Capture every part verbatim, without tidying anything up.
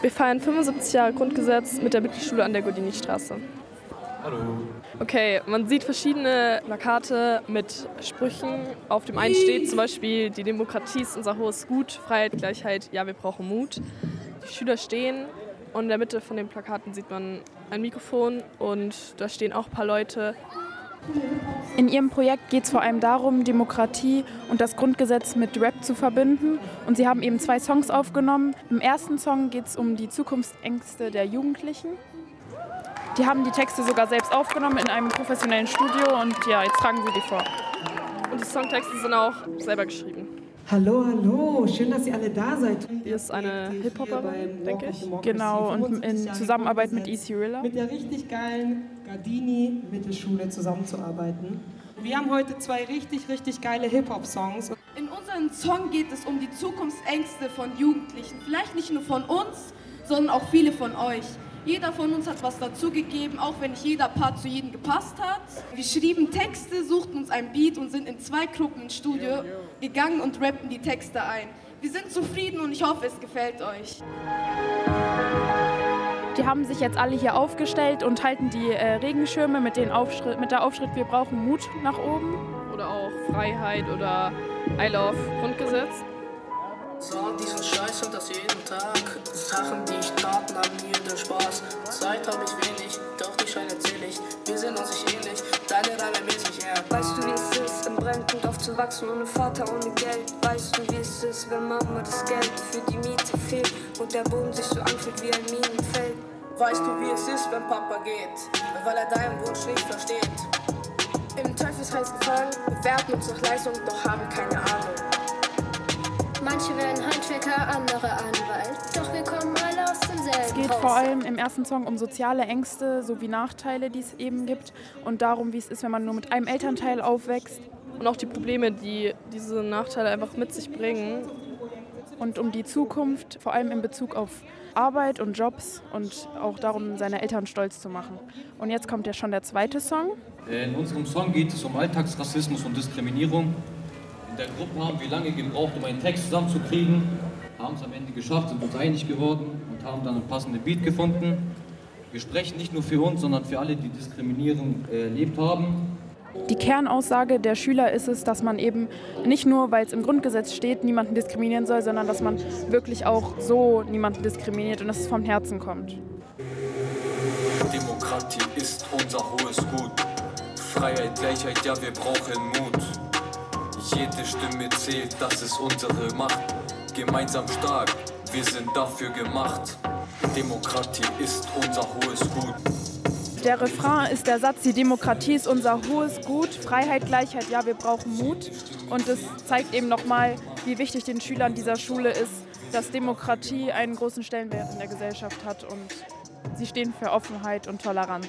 Wir feiern fünfundsiebzig Jahre Grundgesetz mit der Mittelschule an der Godini-Straße. Hallo. Okay, man sieht verschiedene Plakate mit Sprüchen. Auf dem einen steht zum Beispiel, die Demokratie ist unser hohes Gut, Freiheit, Gleichheit, ja, wir brauchen Mut. Die Schüler stehen und in der Mitte von den Plakaten sieht man ein Mikrofon und da stehen auch ein paar Leute. In ihrem Projekt geht es vor allem darum, Demokratie und das Grundgesetz mit Rap zu verbinden. Und sie haben eben zwei Songs aufgenommen. Im ersten Song geht es um die Zukunftsängste der Jugendlichen. Die haben die Texte sogar selbst aufgenommen in einem professionellen Studio und ja, jetzt tragen sie die vor. Und die Songtexte sind auch selber geschrieben. Hallo, hallo, schön, dass ihr alle da seid. Hier ist eine Hip-Hopperin, denke ich. Genau, und in Zusammenarbeit mit Easyrilla. Mit der richtig geilen Gardini-Mittelschule zusammenzuarbeiten. Wir haben heute zwei richtig, richtig geile Hip-Hop-Songs. In unserem Song geht es um die Zukunftsängste von Jugendlichen. Vielleicht nicht nur von uns, sondern auch viele von euch. Jeder von uns hat was dazugegeben, auch wenn nicht jeder Part zu jedem gepasst hat. Wir schrieben Texte, suchten uns ein Beat und sind in zwei Gruppen ins Studio gegangen und rappten die Texte ein. Wir sind zufrieden und ich hoffe, es gefällt euch. Die haben sich jetzt alle hier aufgestellt und halten die äh, Regenschirme mit, den Aufschritt, mit der Aufschrift "Wir brauchen Mut" nach oben. Oder auch Freiheit oder I love Grundgesetz. So, diesen Scheiß und das jeden Tag. Sachen, die ich tat, nahmen mir den Spaß. Zeit hab ich wenig, doch die Scheine zähl ich. Wir sind uns nicht ähnlich, deine Reime mäßig, ja. Weißt du, wie es ist, im Brennpunkt aufzuwachsen ohne Vater, ohne Geld? Weißt du, wie es ist, wenn Mama das Geld für die Miete fehlt und der Boden sich so anfühlt wie ein Minenfeld? Weißt du, wie es ist, wenn Papa geht, weil er deinen Wunsch nicht versteht? Im Teufelsreis gefangen, bewerten uns nach Leistung, doch haben keine Ahnung. Manche werden Handwerker, andere Anwalt, doch wir kommen alle aus demselben Haus. Es geht vor allem im ersten Song um soziale Ängste sowie Nachteile, die es eben gibt und darum, wie es ist, wenn man nur mit einem Elternteil aufwächst. Und auch die Probleme, die diese Nachteile einfach mit sich bringen. Und um die Zukunft, vor allem in Bezug auf Arbeit und Jobs und auch darum, seine Eltern stolz zu machen. Und jetzt kommt ja schon der zweite Song. In unserem Song geht es um Alltagsrassismus und Diskriminierung. In der Gruppe haben wir lange gebraucht, um einen Text zusammenzukriegen, haben es am Ende geschafft, sind uns einig geworden und haben dann einen passenden Beat gefunden. Wir sprechen nicht nur für uns, sondern für alle, die Diskriminierung erlebt haben. Die Kernaussage der Schüler ist es, dass man eben nicht nur, weil es im Grundgesetz steht, niemanden diskriminieren soll, sondern dass man wirklich auch so niemanden diskriminiert und dass es vom Herzen kommt. Demokratie ist unser hohes Gut. Freiheit, Gleichheit, ja, wir brauchen Mut. Jede Stimme zählt, das ist unsere Macht. Gemeinsam stark, wir sind dafür gemacht. Demokratie ist unser hohes Gut. Der Refrain ist der Satz, die Demokratie ist unser hohes Gut, Freiheit, Gleichheit, ja, wir brauchen Mut. Und es zeigt eben nochmal, wie wichtig den Schülern dieser Schule ist, dass Demokratie einen großen Stellenwert in der Gesellschaft hat und sie stehen für Offenheit und Toleranz.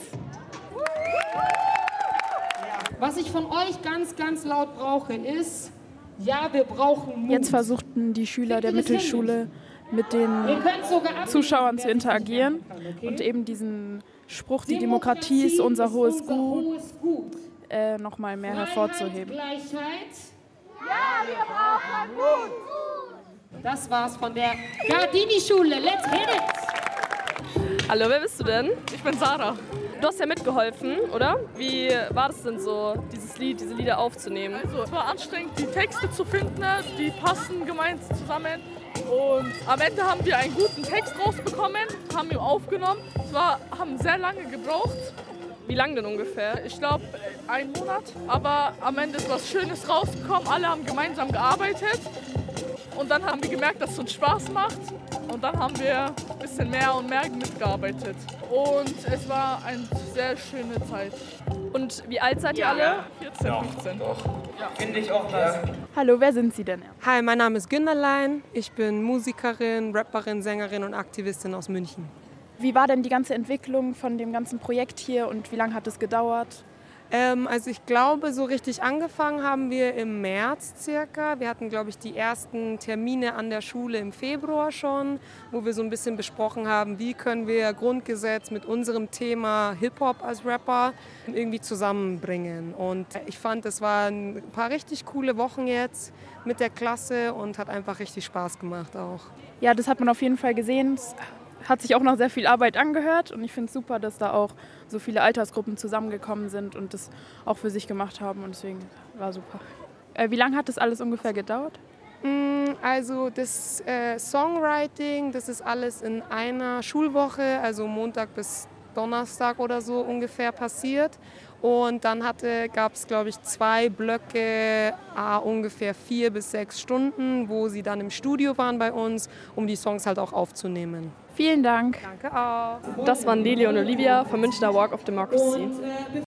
Was ich von euch ganz, ganz laut brauche, ist, ja, wir brauchen Mut. Jetzt versuchten die Schüler der Mittelschule mit den Zuschauern zu interagieren und eben diesen Spruch, die Demokratie ist unser hohes Gut, äh, noch mal mehr hervorzuheben. Gleichheit. Ja, wir brauchen Mut. Das war's von der Gardini-Schule. Let's hit it! Hallo, wer bist du denn? Ich bin Sarah. Du hast ja mitgeholfen, oder? Wie war das denn so, dieses Lied, diese Lieder aufzunehmen? Also, es war anstrengend, die Texte zu finden, die passen gemeinsam zusammen. Und am Ende haben wir einen guten Text rausbekommen, haben ihn aufgenommen. Es war, haben sehr lange gebraucht. Wie lange denn ungefähr? Ich glaube, einen Monat. Aber am Ende ist was Schönes rausgekommen. Alle haben gemeinsam gearbeitet. Und dann haben wir gemerkt, dass es uns Spaß macht. Und dann haben wir ein bisschen mehr und mehr mitgearbeitet. Und es war eine sehr schöne Zeit. Und wie alt seid ihr alle? vierzehn, fünfzehn. Ja, finde ich auch das. Hallo, wer sind Sie denn? Hi, mein Name ist Günderlein. Ich bin Musikerin, Rapperin, Sängerin und Aktivistin aus München. Wie war denn die ganze Entwicklung von dem ganzen Projekt hier und wie lange hat es gedauert? Ähm, also ich glaube, so richtig angefangen haben wir im März circa. Wir hatten, glaube ich, die ersten Termine an der Schule im Februar schon, wo wir so ein bisschen besprochen haben, wie können wir Grundgesetz mit unserem Thema Hip-Hop als Rapper irgendwie zusammenbringen. Und ich fand, es waren ein paar richtig coole Wochen jetzt mit der Klasse und hat einfach richtig Spaß gemacht auch. Ja, das hat man auf jeden Fall gesehen. Es hat sich auch noch sehr viel Arbeit angehört und ich finde es super, dass da auch so viele Altersgruppen zusammengekommen sind und das auch für sich gemacht haben und deswegen war super. Äh, wie lange hat das alles ungefähr gedauert? Also das äh, Songwriting, das ist alles in einer Schulwoche, also Montag bis Donnerstag oder so ungefähr passiert. Und dann gab es, glaube ich, zwei Blöcke, ah, ungefähr vier bis sechs Stunden, wo sie dann im Studio waren bei uns, um die Songs halt auch aufzunehmen. Vielen Dank. Danke auch. Das waren Lili und Olivia vom Münchner Walk of Democracy.